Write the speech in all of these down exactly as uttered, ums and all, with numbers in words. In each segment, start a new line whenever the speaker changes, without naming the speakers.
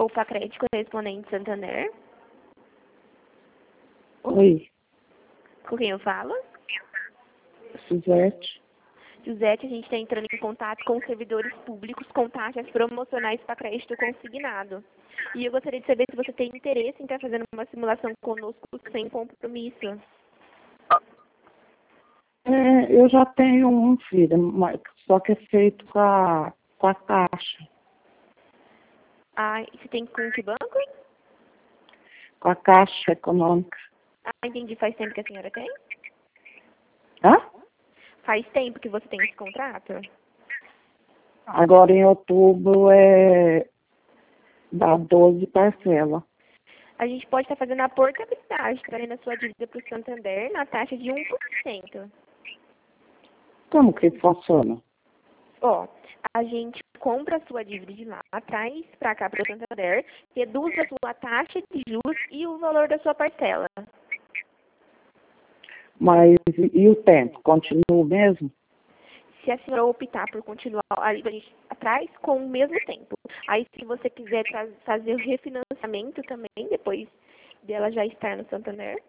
o Pacred correspondente Santander.
Oi,
Com quem eu falo?
Suzete.
Josete, a gente está entrando em contato com os servidores públicos com taxas promocionais para crédito consignado. E eu gostaria de saber se você tem interesse em estar fazendo uma simulação conosco sem compromisso.
É, eu já tenho um filho, mas só que é feito com a, com a Caixa.
Ah, e você tem com que banco?
Com a Caixa Econômica.
Ah, entendi. Faz tempo que a senhora tem?
Hã?
Faz tempo que você tem esse contrato?
Agora em outubro é dá doze parcelas.
A gente pode estar fazendo a portabilidade, trazendo a sua dívida para o Santander na taxa de um por cento.
Como que funciona?
Ó, a gente compra a sua dívida de lá, traz para cá para o Santander, reduz a sua taxa de juros e o valor da sua parcela.
Mas e, e o tempo? Continua o mesmo?
Se a senhora optar por continuar, aí a gente atrás com o mesmo tempo. Aí, se você quiser tra- fazer o refinanciamento também, depois dela já estar no Santander.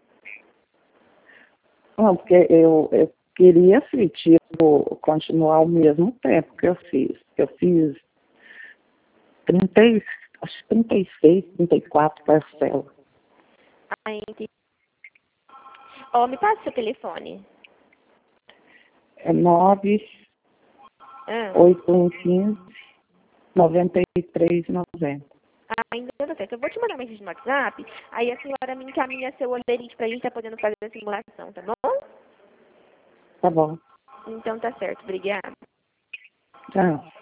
Não, porque eu, eu queria, assim, tipo, continuar o mesmo tempo que eu fiz. Eu fiz trinta, e- acho que trinta e seis, trinta e quatro parcelas.
Aí, ó, me passa seu telefone.
É nove
Ah,
oito um cinco, nove três nove zero.
ah, ainda não tá certo. Eu vou te mandar uma mensagem no WhatsApp, aí a senhora me encaminha seu olerite pra gente estar podendo fazer a simulação, tá bom?
Tá bom.
Então tá certo, obrigada.
Tchau.